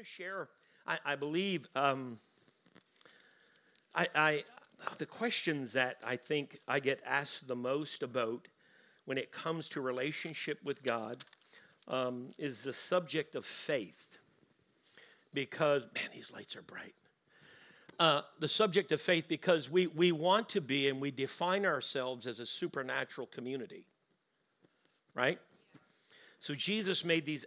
share, I believe, the questions that I think I get asked the most about when it comes to relationship with God is the subject of faith. Because, man, these lights are bright. The subject of faith, because we want to be and we define ourselves as a supernatural community, right? So Jesus made these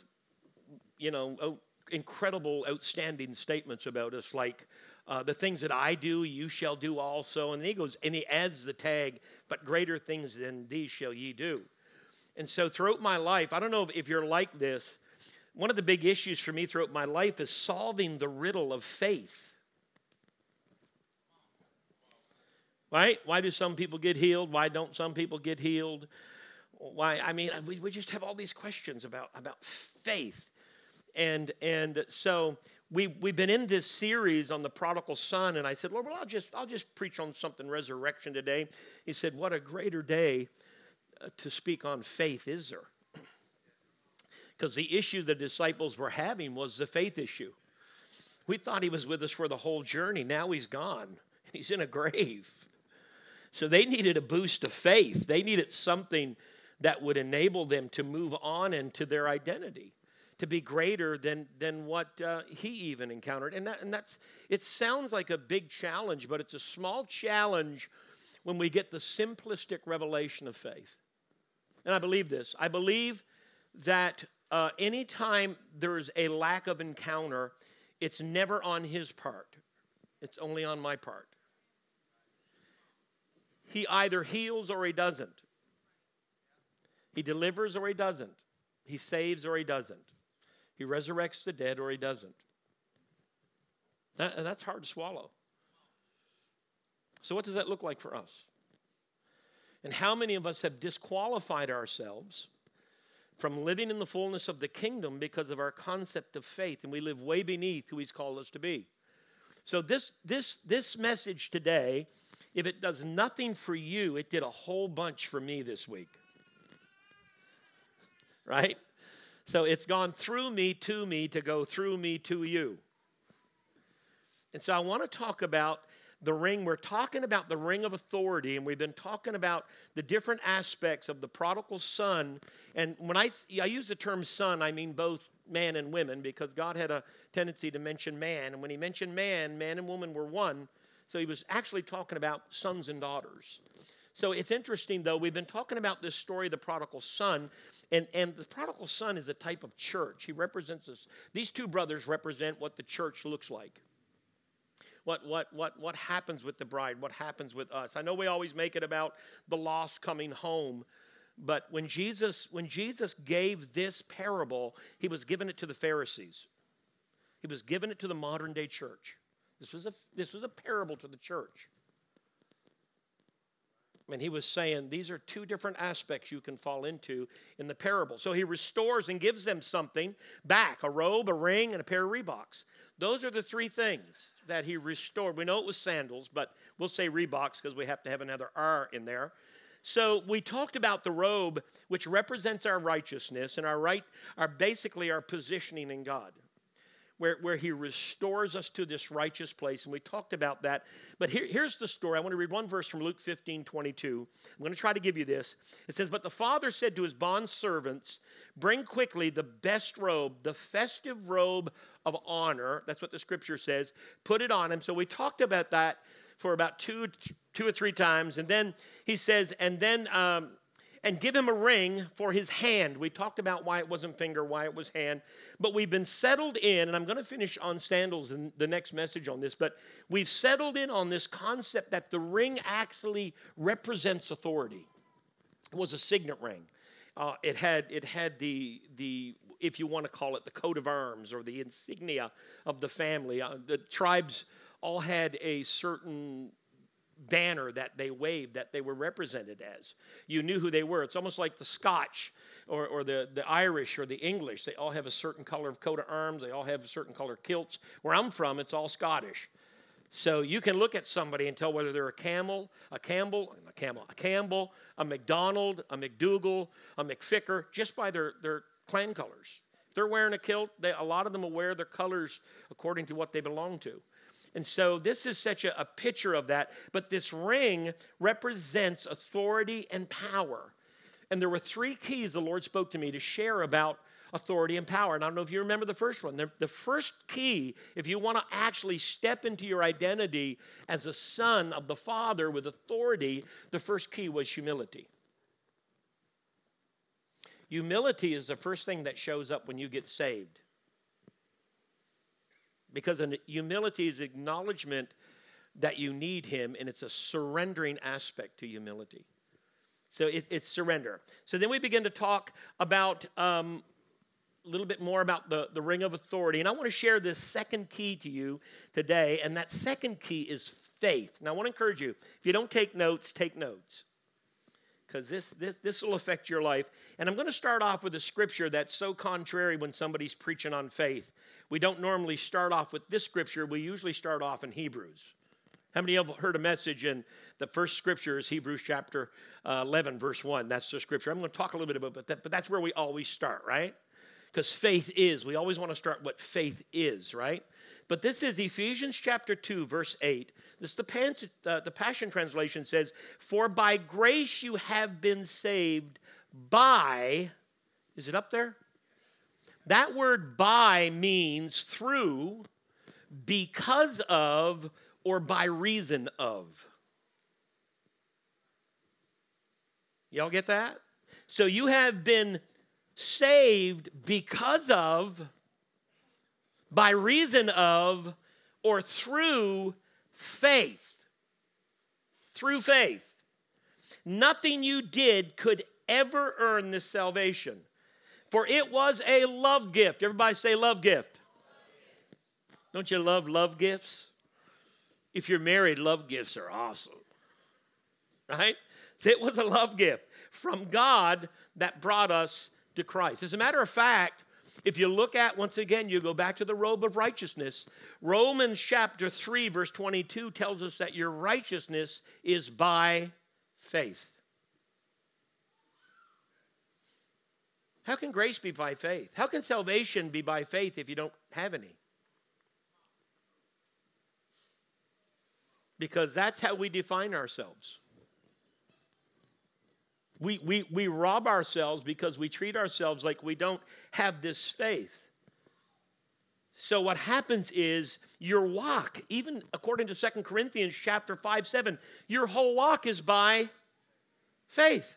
incredible, outstanding statements about us, like the things that I do, you shall do also. And then he goes and he adds the tag, but greater things than these shall ye do. And so throughout my life, I don't know if you're like this, one of the big issues for me throughout my life is solving the riddle of faith. Right? Why do some people get healed? Why don't some people get healed? Why? I mean, we just have all these questions about faith. And so we've been in this series on the prodigal son, and I said, Lord, well, I'll just preach on something resurrection today. He said, what a greater day to speak on faith is there? Because the issue the disciples were having was the faith issue. We thought he was with us for the whole journey. Now he's gone. He's in a grave. So they needed a boost of faith. They needed something that would enable them to move on into their identity, to be greater than what he even encountered. And that's it sounds like a big challenge, but it's a small challenge when we get the simplistic revelation of faith. And I believe this. I believe that anytime there's a lack of encounter, it's never on his part. It's only on my part. He either heals or he doesn't. He delivers or he doesn't. He saves or he doesn't. He resurrects the dead or he doesn't. And that's hard to swallow. So what does that look like for us? And how many of us have disqualified ourselves from living in the fullness of the kingdom because of our concept of faith, and we live way beneath who he's called us to be? So this message today, if it does nothing for you, it did a whole bunch for me this week. Right? So it's gone through me to go through me to you. And so I want to talk about the ring. We're talking about the ring of authority, and we've been talking about the different aspects of the prodigal son. And when I use the term son, I mean both man and women, because God had a tendency to mention man. And when he mentioned man and woman were one. So he was actually talking about sons and daughters. So it's interesting, though. We've been talking about this story of the prodigal son, and the prodigal son is a type of church. He represents us. These two brothers represent what the church looks like. What happens with the bride? What happens with us? I know we always make it about the lost coming home, but when Jesus gave this parable, he was giving it to the Pharisees. He was giving it to the modern day church. This was a parable to the church. And he was saying these are two different aspects you can fall into in the parable. So he restores and gives them something back, a robe, a ring, and a pair of Reeboks. Those are the three things that he restored. We know it was sandals, but we'll say Reeboks because we have to have another R in there. So we talked about the robe, which represents our righteousness and basically our positioning in God, where he restores us to this righteous place. And we talked about that. But here's the story. I want to read one verse from Luke 15:22. I'm going to try to give you this. It says, "But the father said to his bondservants, bring quickly the best robe, the festive robe of honor." That's what the scripture says. Put it on him. So we talked about that for about two or three times. And then he says, and give him a ring for his hand. We talked about why it wasn't finger, why it was hand. But we've been settled in, and I'm going to finish on sandals in the next message on this, but we've settled in on this concept that the ring actually represents authority. It was a signet ring. It had the if you want to call it, the coat of arms or the insignia of the family. The tribes all had a certain banner that they waved that they were represented as. You knew who they were. It's almost like the Scotch or the Irish or the English. They all have a certain color of coat of arms. They all have a certain color kilts. Where I'm from, it's all Scottish. So you can look at somebody and tell whether they're a Campbell, a McDonald, a McDougall, a McFicker, just by their clan colors. If they're wearing a kilt, a lot of them will wear their colors according to what they belong to. And so this is such a picture of that. But this ring represents authority and power. And there were 3 keys the Lord spoke to me to share about authority and power. And I don't know if you remember the first one. The first key, if you want to actually step into your identity as a son of the Father with authority, the first key was humility. Humility is the first thing that shows up when you get saved. Because humility is acknowledgement that you need him, and it's a surrendering aspect to humility. So it's surrender. So then we begin to talk about a little bit more about the ring of authority. And I want to share this second key to you today, and that second key is faith. Now I want to encourage you, if you don't take notes, take notes. Because this will affect your life. And I'm going to start off with a scripture that's so contrary when somebody's preaching on faith. We don't normally start off with this scripture. We usually start off in Hebrews. How many of you have heard a message and the first scripture is Hebrews chapter 11, verse 1. That's the scripture. I'm going to talk a little bit about that, but that's where we always start, right? Because faith is. We always want to start what faith is, right? But this is Ephesians chapter 2, verse 8. This is the Passion Translation says, "For by grace you have been saved by," is it up there? That word by means through, because of, or by reason of. Y'all get that? So you have been saved because of, by reason of, or through faith. Through faith. Nothing you did could ever earn this salvation. For it was a love gift. Everybody say love gift. Don't you love gifts? If you're married, love gifts are awesome. Right? So it was a love gift from God that brought us to Christ. As a matter of fact, if you look at, once again, you go back to the robe of righteousness. Romans chapter 3, verse 22 tells us that your righteousness is by faith. How can grace be by faith? How can salvation be by faith if you don't have any? Because that's how we define ourselves. We rob ourselves because we treat ourselves like we don't have this faith. So what happens is your walk, even according to 2 Corinthians chapter 5, 7, your whole walk is by faith.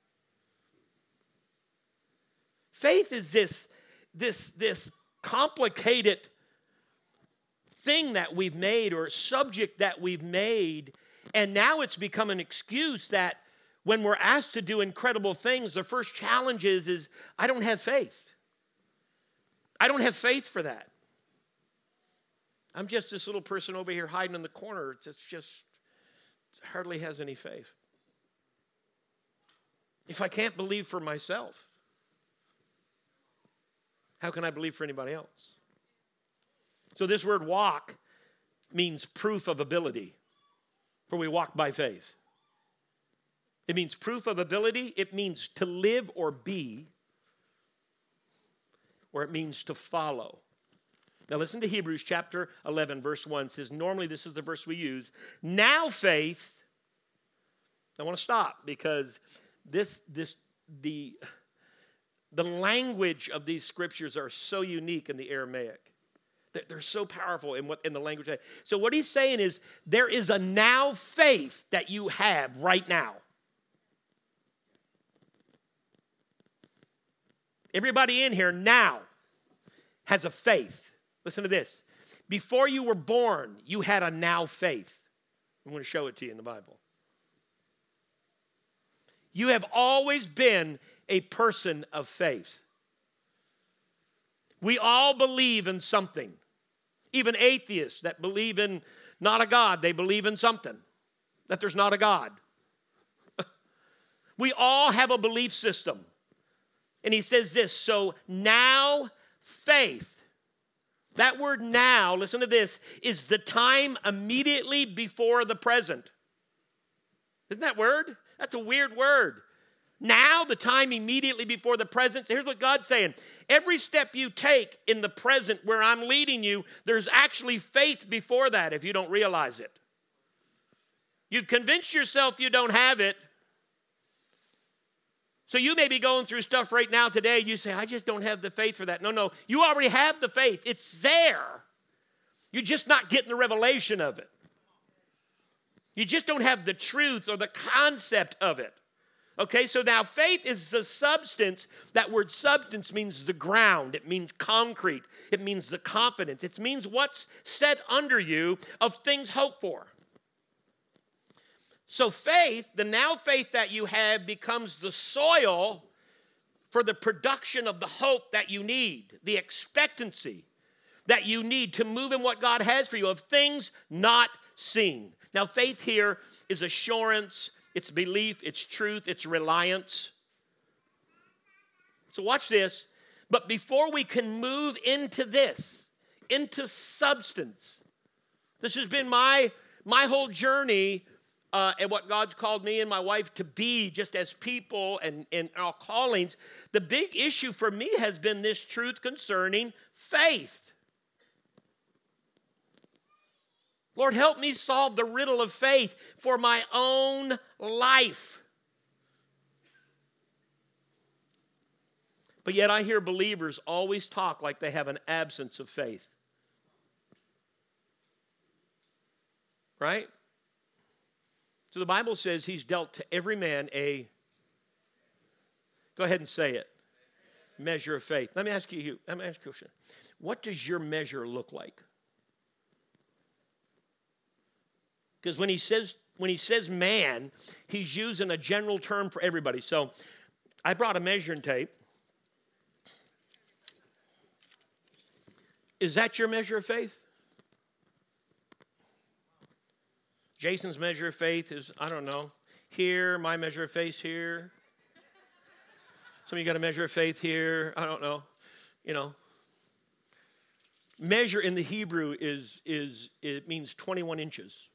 Faith is this complicated thing that we've made, or subject that we've made, and now it's become an excuse that when we're asked to do incredible things, the first challenge is I don't have faith. I don't have faith for that. I'm just this little person over here hiding in the corner. It's just hardly has any faith. If I can't believe for myself, how can I believe for anybody else? So this word walk means proof of ability, for we walk by faith. It means proof of ability. It means to live or be, or it means to follow. Now listen to Hebrews chapter 11, verse 1. It says, normally this is the verse we use. Now faith, I want to stop because the language of these scriptures are so unique in the Aramaic. They're so powerful in the language. So what he's saying is there is a now faith that you have right now. Everybody in here now has a faith. Listen to this. Before you were born, you had a now faith. I'm going to show it to you in the Bible. You have always been a person of faith. We all believe in something. Even atheists that believe in not a God, they believe in something, that there's not a God. We all have a belief system. And he says this, so now faith. That word now, listen to this, is the time immediately before the present. Isn't that word? That's a weird word. Now, the time immediately before the present. Here's what God's saying. every step you take in the present where I'm leading you, there's actually faith before that if you don't realize it. You've convinced yourself you don't have it. So you may be going through stuff right now today. You say, I just don't have the faith for that. No, you already have the faith. It's there. You're just not getting the revelation of it. You just don't have the truth or the concept of it. Okay, so now faith is the substance. That word substance means the ground. It means concrete. It means the confidence. It means what's set under you of things hoped for. So faith, the now faith that you have, becomes the soil for the production of the hope that you need, the expectancy that you need to move in what God has for you, of things not seen. Now, faith here is assurance, it's belief, it's truth, it's reliance. So watch this. But before we can move into this, into substance, this has been my whole journey and what God's called me and my wife to be, just as people and our callings. The big issue for me has been this truth concerning faith. Lord, help me solve the riddle of faith for my own life. But yet I hear believers always talk like they have an absence of faith. Right? So the Bible says he's dealt to every man a, go ahead and say it, measure of faith. Let me ask you a question. What does your measure look like? Because when he says man, he's using a general term for everybody. So I brought a measuring tape. Is that your measure of faith? Jason's measure of faith is, I don't know, here. My measure of faith here. Some of you got a measure of faith here. I don't know. You know. Measure in the Hebrew it means 21 inches.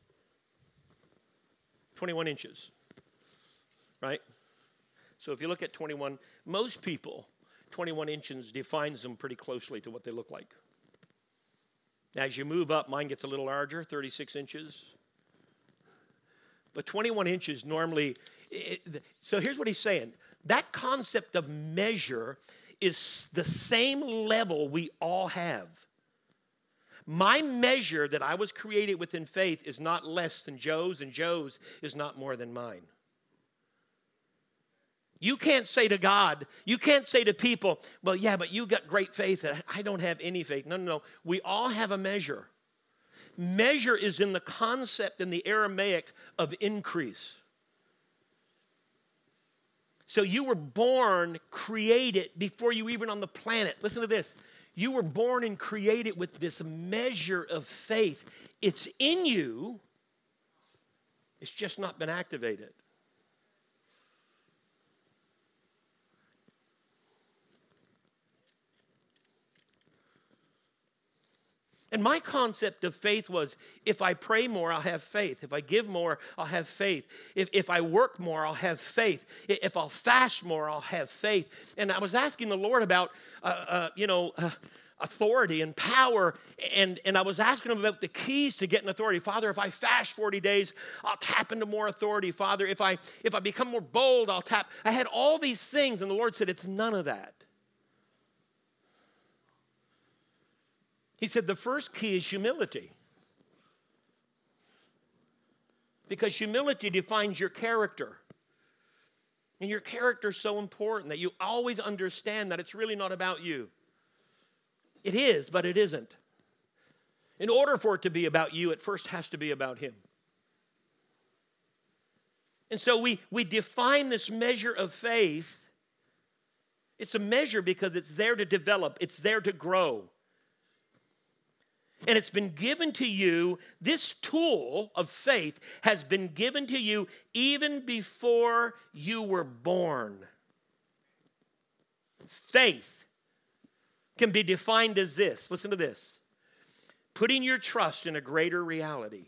21 inches. Right? So if you look at 21, most people, 21 inches defines them pretty closely to what they look like. As you move up, mine gets a little larger, 36 inches. But 21 inches normally, so here's what he's saying. That concept of measure is the same level we all have. My measure that I was created within faith is not less than Joe's, and Joe's is not more than mine. You can't say to God, you can't say to people, well, yeah, but you got great faith, and I don't have any faith. No. We all have a measure. Measure is in the concept in the Aramaic of increase. So you were born, created before you were even on the planet. Listen to this. You were born and created with this measure of faith. It's in you. It's just not been activated. And my concept of faith was, if I pray more, I'll have faith. If I give more, I'll have faith. If I work more, I'll have faith. If I'll fast more, I'll have faith. And I was asking the Lord about, authority and power. And I was asking him about the keys to getting authority. Father, if I fast 40 days, I'll tap into more authority. Father, if I become more bold, I'll tap. I had all these things, and the Lord said, it's none of that. He said the first key is humility. Because humility defines your character. And your character is so important that you always understand that it's really not about you. It is, but it isn't. In order for it to be about you, it first has to be about him. And so we define this measure of faith. It's a measure because it's there to develop. It's there to grow. And it's been given to you, this tool of faith has been given to you even before you were born. Faith can be defined as this. Listen to this. Putting your trust in a greater reality.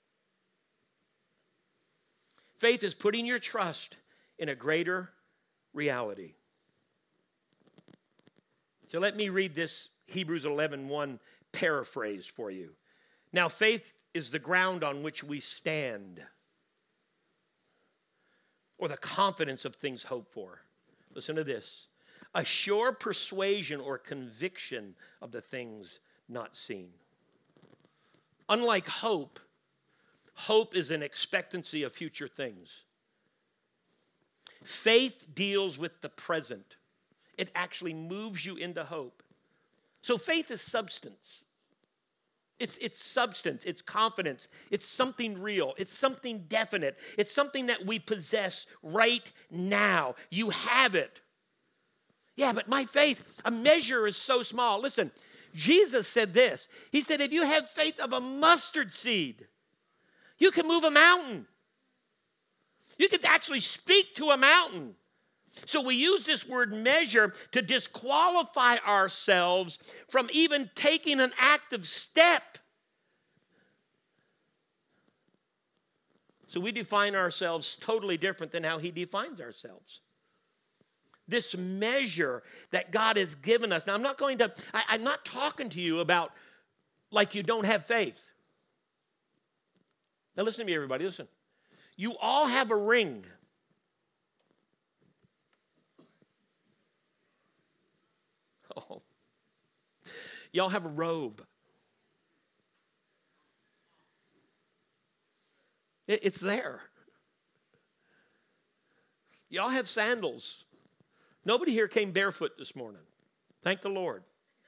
Faith is putting your trust in a greater reality. So let me read this Hebrews 11:1 paraphrase for you. Now faith is the ground on which we stand, or the confidence of things hoped for. Listen to this. A sure persuasion or conviction of the things not seen. Unlike hope, hope is an expectancy of future things. Faith deals with the present. It actually moves you into hope. So faith is substance. It's substance, it's confidence, it's something real, it's something definite, it's something that we possess right now. You have it. Yeah, but my faith, a measure is so small. Listen, Jesus said this. He said, if you have faith of a mustard seed, you can move a mountain. You could actually speak to a mountain. So we use this word measure to disqualify ourselves from even taking an active step. So we define ourselves totally different than how he defines ourselves. This measure that God has given us. Now I'm not talking to you about like you don't have faith. Now listen to me, everybody, listen. You all have a ring. Oh. Y'all have a robe. It's there. Y'all have sandals. Nobody here came barefoot this morning. Thank the Lord.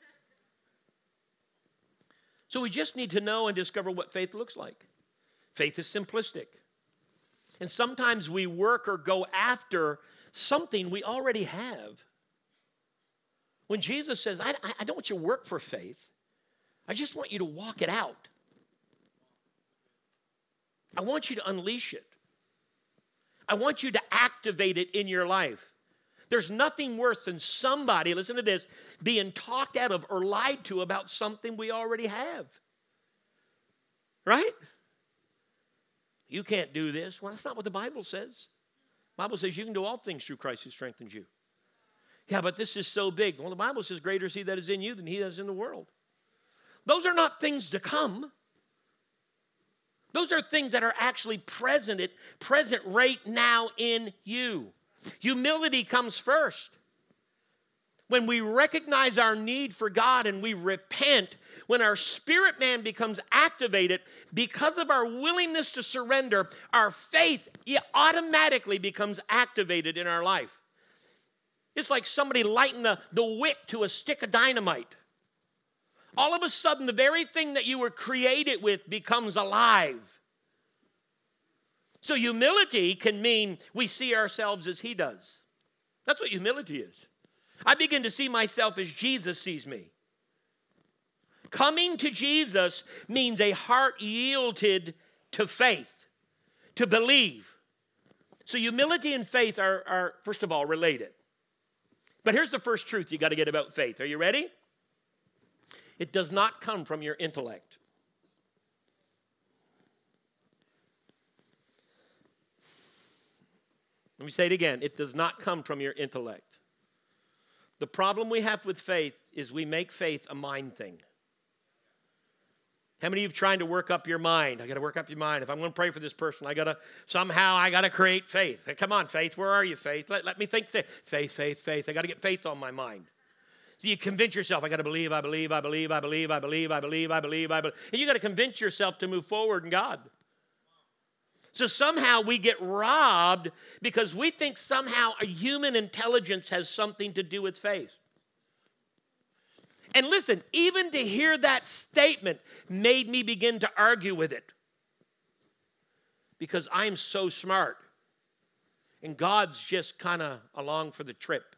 So we just need to know and discover what faith looks like. Faith is simplistic. And sometimes we work or go after something we already have. When Jesus says, I don't want you to work for faith. I just want you to walk it out. I want you to unleash it. I want you to activate it in your life. There's nothing worse than somebody, listen to this, being talked out of or lied to about something we already have. Right? You can't do this. Well, that's not what the Bible says. The Bible says you can do all things through Christ who strengthens you. Yeah, but this is so big. Well, the Bible says greater is he that is in you than he that is in the world. Those are not things to come. Those are things that are actually present right now in you. Humility comes first. When we recognize our need for God and we repent, when our spirit man becomes activated, because of our willingness to surrender, our faith automatically becomes activated in our life. It's like somebody lighting the wick to a stick of dynamite. All of a sudden, the very thing that you were created with becomes alive. So humility can mean we see ourselves as he does. That's what humility is. I begin to see myself as Jesus sees me. Coming to Jesus means a heart yielded to faith, to believe. So humility and faith are first of all, related. But here's the first truth you got to get about faith. Are you ready? It does not come from your intellect. Let me say it again. It does not come from your intellect. The problem we have with faith is we make faith a mind thing. How many of you are trying to work up your mind? I got to work up your mind. If I'm going to pray for this person, I got to create faith. Hey, come on, faith. Where are you, faith? Let me think. Faith. I got to get faith on my mind. So you convince yourself, I got to believe. And you got to convince yourself to move forward in God. So somehow we get robbed because we think somehow a human intelligence has something to do with faith. And listen, even to hear that statement made me begin to argue with it. Because I'm so smart. And God's just kind of along for the trip.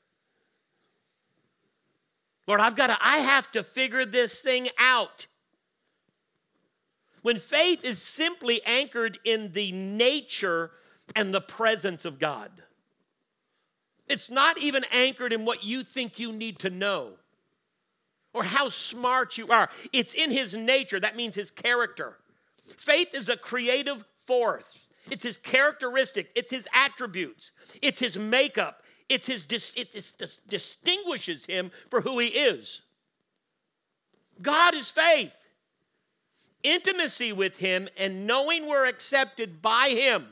Lord, I have to figure this thing out. When faith is simply anchored in the nature and the presence of God. It's not even anchored in what you think you need to know or how smart you are. It's in his nature. That means his character. Faith is a creative force. It's his characteristic. It's his attributes. It's his makeup. it distinguishes him for who he is. God is faith. Intimacy with him and knowing we're accepted by him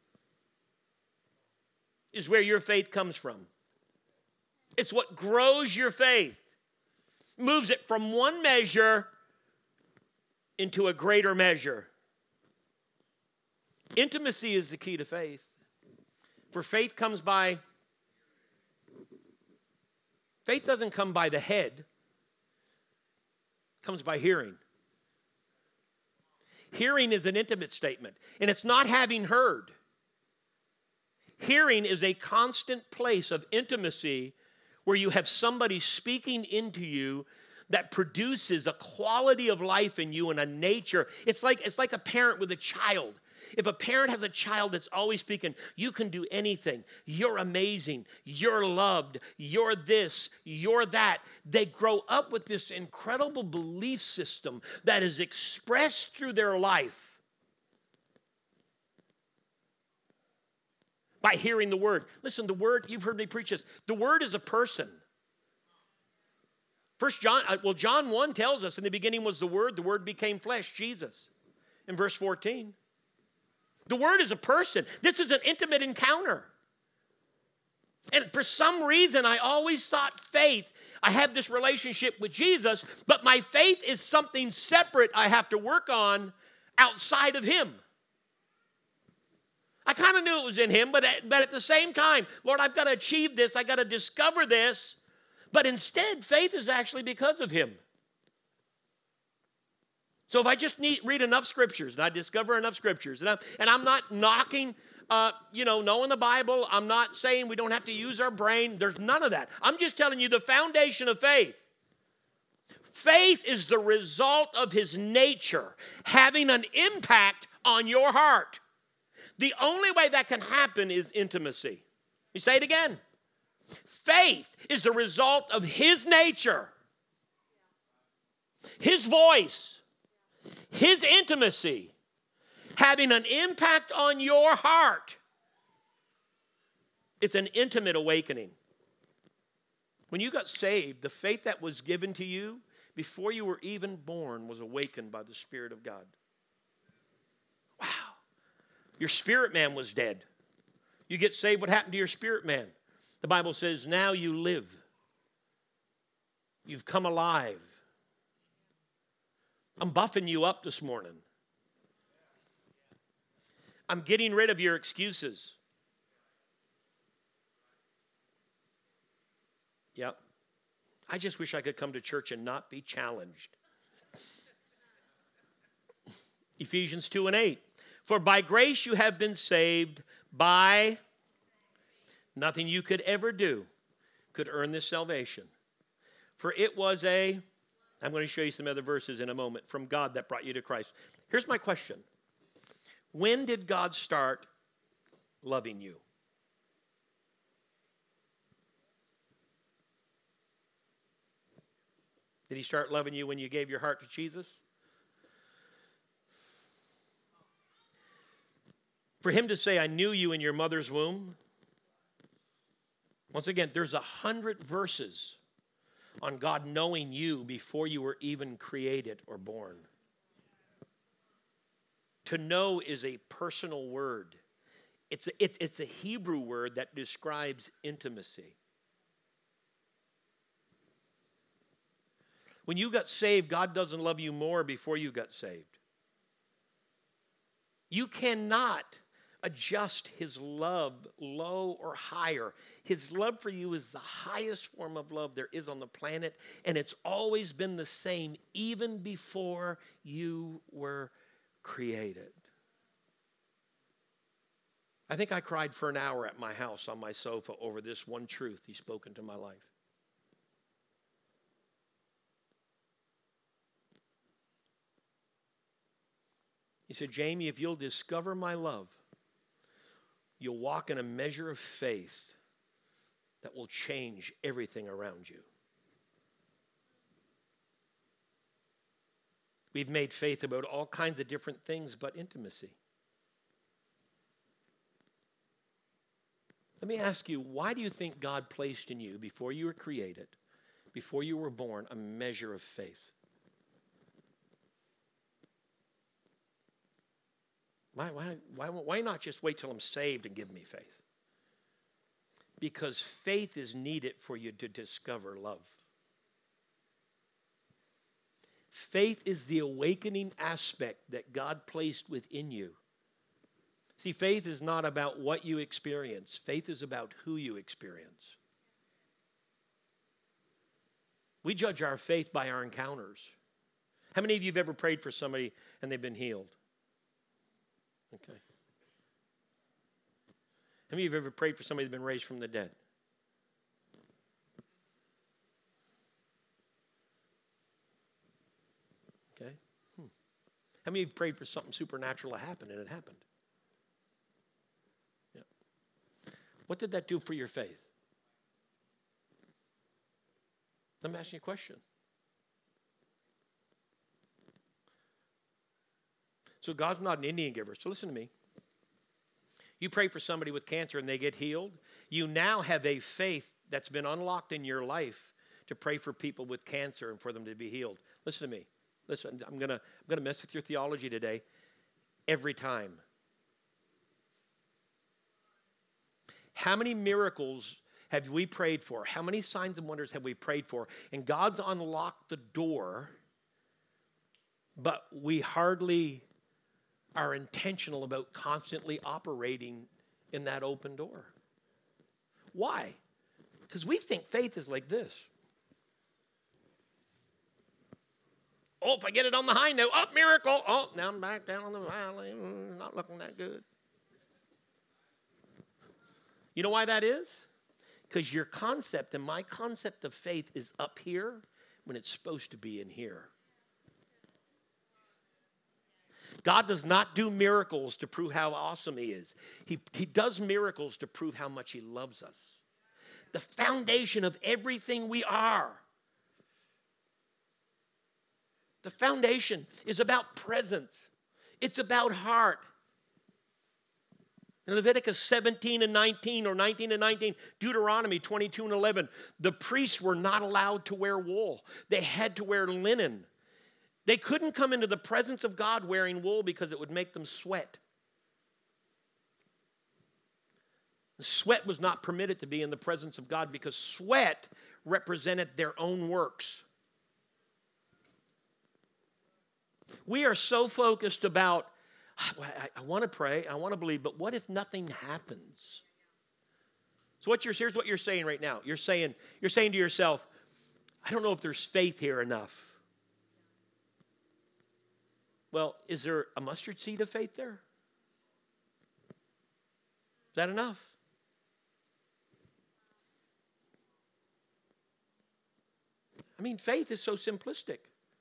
is where your faith comes from. It's what grows your faith, moves it from one measure into a greater measure. Intimacy is the key to faith. For faith doesn't come by the head, it comes by hearing. Hearing is an intimate statement, and it's not having heard. Hearing is a constant place of intimacy where you have somebody speaking into you that produces a quality of life in you and a nature. It's like a parent with a child. If a parent has a child that's always speaking, you can do anything, you're amazing, you're loved, you're this, you're that, they grow up with this incredible belief system that is expressed through their life by hearing the word. Listen, the word, you've heard me preach this, the word is a person. John 1 tells us in the beginning was the word became flesh, Jesus, in verse 14. The word is a person. This is an intimate encounter. And for some reason, I always thought faith, I have this relationship with Jesus, but my faith is something separate I have to work on outside of him. I kind of knew it was in him, but at the same time, Lord, I've got to achieve this. I've got to discover this. But instead, faith is actually because of him. So if I just read enough scriptures and I discover enough scriptures, and I'm not knocking, knowing the Bible, I'm not saying we don't have to use our brain. There's none of that. I'm just telling you the foundation of faith. Faith is the result of his nature having an impact on your heart. The only way that can happen is intimacy. You say it again. Faith is the result of his nature, his voice, his intimacy, having an impact on your heart. It's an intimate awakening. When you got saved, the faith that was given to you before you were even born was awakened by the Spirit of God. Wow. Your spirit man was dead. You get saved, what happened to your spirit man? The Bible says, now you live. You've come alive. I'm buffing you up this morning. I'm getting rid of your excuses. Yep. I just wish I could come to church and not be challenged. Ephesians 2:8. For by grace you have been saved by nothing you could ever do could earn this salvation. For it was I'm going to show you some other verses in a moment, from God that brought you to Christ. Here's my question. When did God start loving you? Did he start loving you when you gave your heart to Jesus? For him to say, I knew you in your mother's womb. Once again, there's 100 verses on God knowing you before you were even created or born. To know is a personal word. It's a Hebrew word that describes intimacy. When you got saved, God doesn't love you more before you got saved. You cannot adjust his love low or higher. His love for you is the highest form of love there is on the planet, and it's always been the same even before you were created. I think I cried for an hour at my house on my sofa over this one truth he's spoken to my life. He said, Jamie, if you'll discover my love, you'll walk in a measure of faith that will change everything around you. We've made faith about all kinds of different things but intimacy. Let me ask you, why do you think God placed in you, before you were created, before you were born, a measure of faith? Why not just wait till I'm saved and give me faith? Because faith is needed for you to discover love. Faith is the awakening aspect that God placed within you. See, faith is not about what you experience. Faith is about who you experience. We judge our faith by our encounters. How many of you have ever prayed for somebody and they've been healed? Okay. How many of you have ever prayed for somebody that's been raised from the dead? Okay. How many of you prayed for something supernatural to happen and it happened? Yeah. What did that do for your faith? Let me ask you a question. So God's not an Indian giver. So listen to me. You pray for somebody with cancer and they get healed. You now have a faith that's been unlocked in your life to pray for people with cancer and for them to be healed. Listen to me. Listen, I'm gonna mess with your theology today. Every time. How many miracles have we prayed for? How many signs and wonders have we prayed for? And God's unlocked the door, but we hardly are intentional about constantly operating in that open door. Why? Because we think faith is like this. Oh, if I get it on the high note, oh, miracle. Oh, now I'm back down on the valley. Not looking that good. You know why that is? Because your concept and my concept of faith is up here when it's supposed to be in here. God does not do miracles to prove how awesome he is. He does miracles to prove how much he loves us. The foundation of everything we are. The foundation is about presence. It's about heart. In Leviticus 17 and 19, or 19 and 19, Deuteronomy 22 and 11, the priests were not allowed to wear wool. They had to wear linen. They couldn't come into the presence of God wearing wool because it would make them sweat. The sweat was not permitted to be in the presence of God because sweat represented their own works. We are so focused about, I want to pray, I want to believe, but what if nothing happens? So here's what you're saying right now. You're saying to yourself, I don't know if there's faith here enough. Well, is there a mustard seed of faith there? Is that enough? I mean, faith is so simplistic.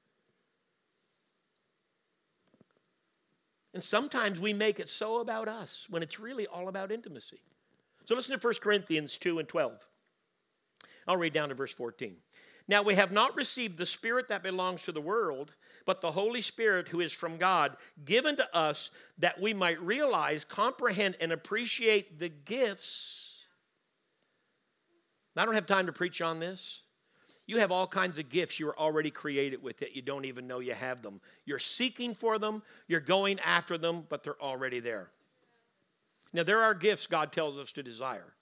And sometimes we make it so about us when it's really all about intimacy. So listen to 1 Corinthians 2 and 12. I'll read down to verse 14. Now we have not received the Spirit that belongs to the world, but the Holy Spirit who is from God, given to us that we might realize, comprehend, and appreciate the gifts. Now, I don't have time to preach on this. You have all kinds of gifts you were already created with that you don't even know you have them. You're seeking for them, you're going after them, but they're already there. Now, there are gifts God tells us to desire.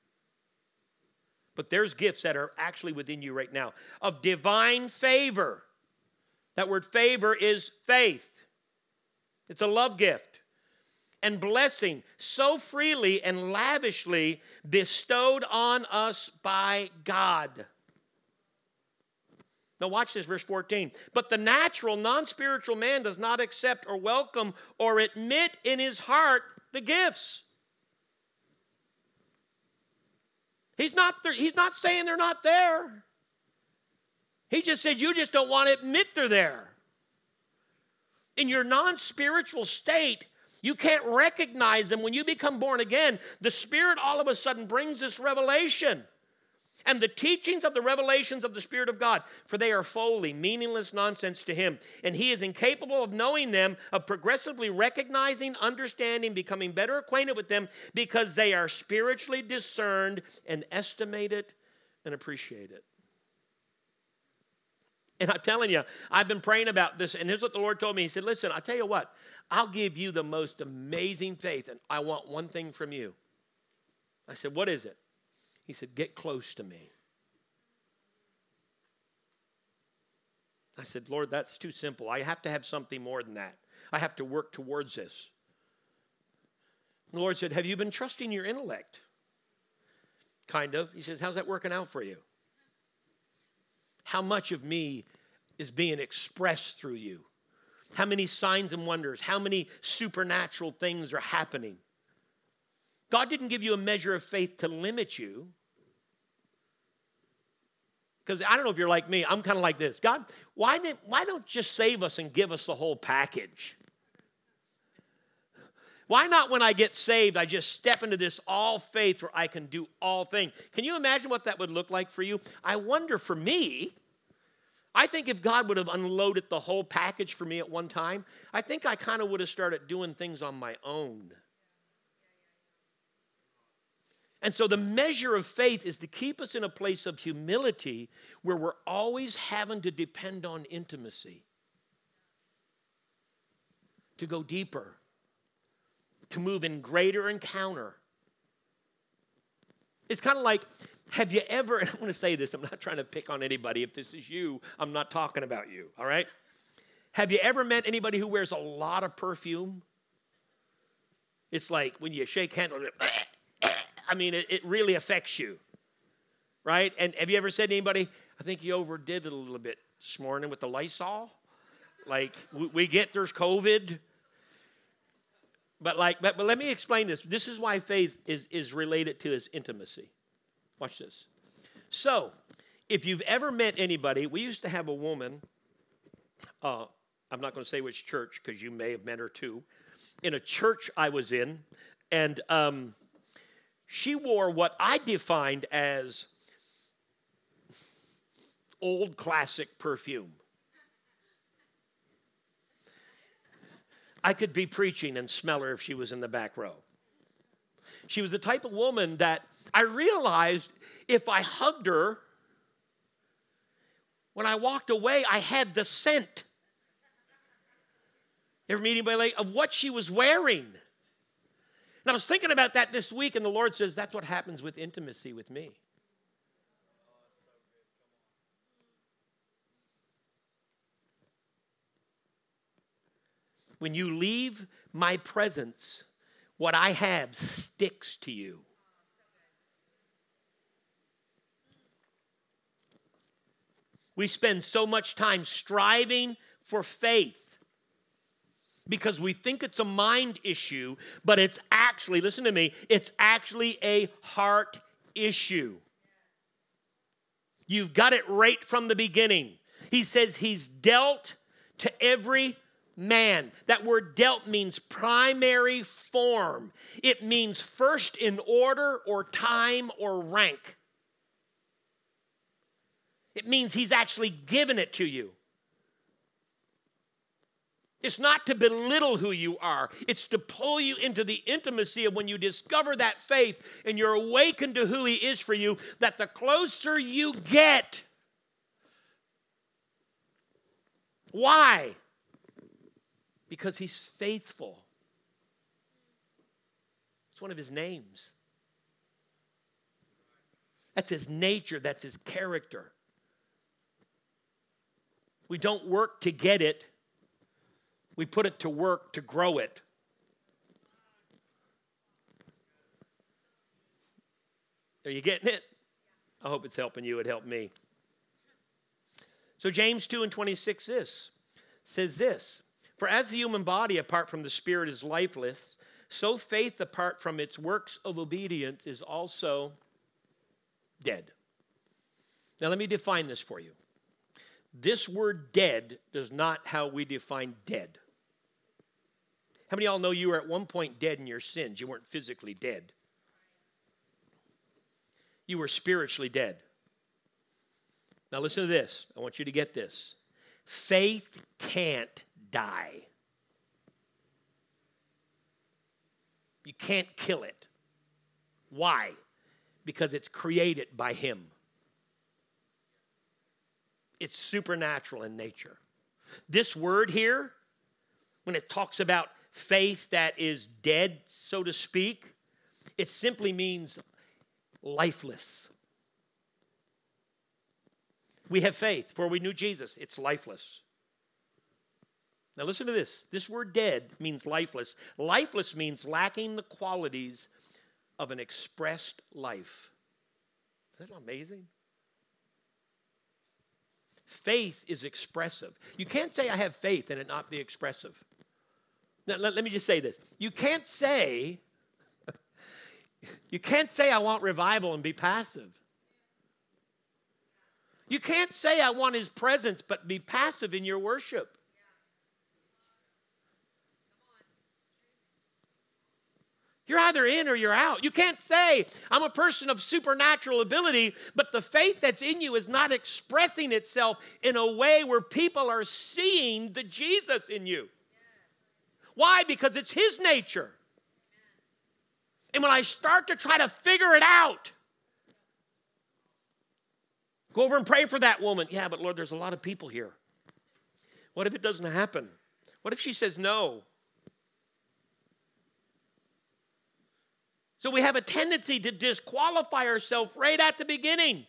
But there's gifts that are actually within you right now of divine favor. That word favor is faith. It's a love gift. And blessing so freely and lavishly bestowed on us by God. Now watch this, verse 14. But the natural, non-spiritual man does not accept or welcome or admit in his heart the gifts. He's not saying they're not there. He just said you just don't want to admit they're there. In your non-spiritual state, you can't recognize them. When you become born again, the Spirit all of a sudden brings this revelation. and the teachings of the revelations of the Spirit of God, for they are folly, meaningless nonsense to him. And he is incapable of knowing them, of progressively recognizing, understanding, becoming better acquainted with them, because they are spiritually discerned and estimated and appreciated. And I'm telling you, I've been praying about this, and here's what the Lord told me. He said, listen, I'll tell you what, I'll give you the most amazing faith, and I want one thing from you. I said, what is it? He said, get close to me. I said, Lord, that's too simple. I have to have something more than that. I have to work towards this. The Lord said, have you been trusting your intellect? Kind of. He says, how's that working out for you? How much of me is being expressed through you? How many signs and wonders? How many supernatural things are happening? God didn't give you a measure of faith to limit you. Because I don't know if you're like me. I'm kind of like this. God, why don't you just save us and give us the whole package? Why not when I get saved, I just step into this all faith where I can do all things? Can you imagine what that would look like for you? I wonder for me, I think if God would have unloaded the whole package for me at one time, I think I kind of would have started doing things on my own. And so the measure of faith is to keep us in a place of humility where we're always having to depend on intimacy, to go deeper, to move in greater encounter. It's kind of like, have you ever, and I want to say this, I'm not trying to pick on anybody. If this is you, I'm not talking about you, all right? Have you ever met anybody who wears a lot of perfume? It's like when you shake hands, I mean, it really affects you, right? And have you ever said to anybody, I think you overdid it a little bit this morning with the Lysol? Like, we get there's COVID. But let me explain this. This is why faith is related to his intimacy. Watch this. So, if you've ever met anybody, we used to have a woman, I'm not going to say which church because you may have met her too, in a church I was in, and she wore what I defined as old classic perfume. I could be preaching and smell her if she was in the back row. She was the type of woman that I realized if I hugged her, when I walked away, I had the scent. Ever meet anybody like of what she was wearing? And I was thinking about that this week, and the Lord says, that's what happens with intimacy with me. When you leave my presence, what I have sticks to you. We spend so much time striving for faith because we think it's a mind issue, but it's actually, listen to me, it's actually a heart issue. You've got it right from the beginning. He says he's dealt to every man. That word dealt means primary form. It means first in order or time or rank. It means he's actually given it to you. It's not to belittle who you are. It's to pull you into the intimacy of when you discover that faith and you're awakened to who he is for you, that the closer you get. Why? Because he's faithful. It's one of his names. That's his nature. That's his character. We don't work to get it. We put it to work to grow it. Are you getting it? I hope it's helping you. It helped me. So James 2:26 says this. For as the human body apart from the spirit is lifeless, so faith apart from its works of obedience is also dead. Now let me define this for you. This word dead is not how we define dead. How many of y'all know you were at one point dead in your sins? You weren't physically dead. You were spiritually dead. Now listen to this. I want you to get this. Faith can't die. You can't kill it. Why? Because it's created by him. It's supernatural in nature. This word here, when it talks about faith that is dead, so to speak, it simply means lifeless. We have faith, for we knew Jesus. It's lifeless. Now listen to this. This word dead means lifeless. Lifeless means lacking the qualities of an expressed life. Is that amazing? Faith is expressive. You can't say I have faith and it not be expressive. Now, let me just say this. You can't say I want revival and be passive. You can't say I want his presence but be passive in your worship. You're either in or you're out. You can't say, I'm a person of supernatural ability, but the faith that's in you is not expressing itself in a way where people are seeing the Jesus in you. Yes. Why? Because it's his nature. Amen. And when I start to try to figure it out, go over and pray for that woman. Yeah, but Lord, there's a lot of people here. What if it doesn't happen? What if she says no? So we have a tendency to disqualify ourselves right at the beginning.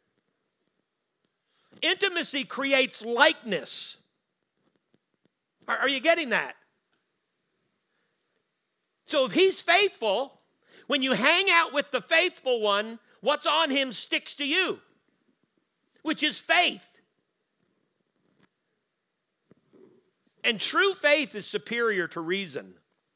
Intimacy creates likeness. Are you getting that? So if he's faithful, when you hang out with the faithful one, what's on him sticks to you, which is faith. And true faith is superior to reason.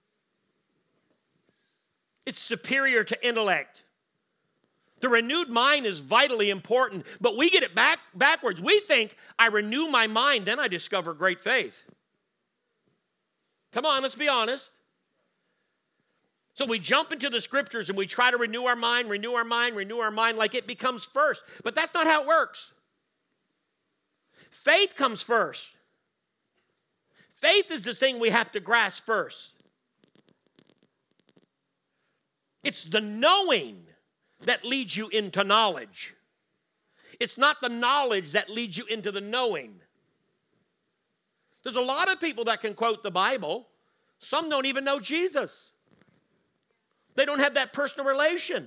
It's superior to intellect. The renewed mind is vitally important, but we get it backwards. We think, I renew my mind, then I discover great faith. Come on, let's be honest. So we jump into the scriptures and we try to renew our mind like it becomes first. But that's not how it works. Faith comes first. Faith is the thing we have to grasp first. It's the knowing that leads you into knowledge. It's not the knowledge that leads you into the knowing. There's a lot of people that can quote the Bible. Some don't even know Jesus. They don't have that personal relation.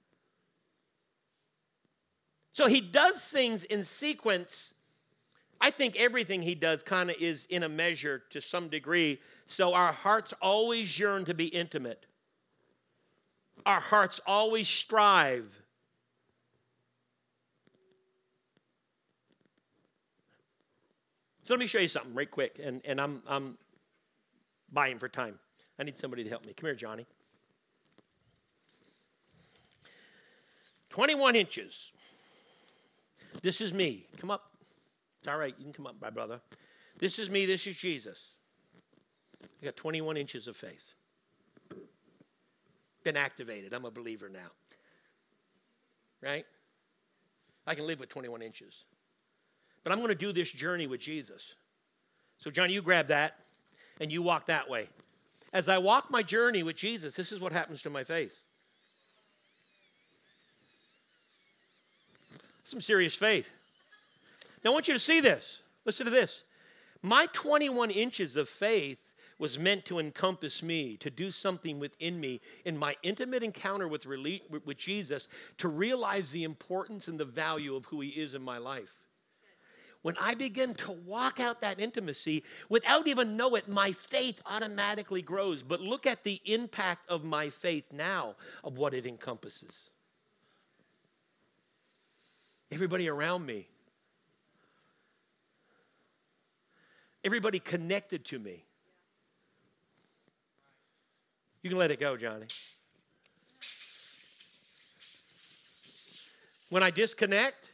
So he does things in sequence. I think everything he does kind of is in a measure to some degree. So our hearts always yearn to be intimate. Our hearts always strive. So let me show you something right quick, and I'm buying for time. I need somebody to help me. Come here, Johnny. 21 inches. This is me. Come up. It's all right. You can come up, my brother. This is me. This is Jesus. I got 21 inches of faith. Been activated. I'm a believer now. Right? I can live with 21 inches. But I'm going to do this journey with Jesus. So, Johnny, you grab that and you walk that way. As I walk my journey with Jesus, this is what happens to my faith. Some serious faith. Now, I want you to see this. Listen to this. My 21 inches of faith was meant to encompass me, to do something within me in my intimate encounter with Jesus, to realize the importance and the value of who he is in my life. When I begin to walk out that intimacy, without even know it, my faith automatically grows. But look at the impact of my faith now, of what it encompasses. Everybody around me, everybody connected to me. You can let it go, Johnny. When I disconnect,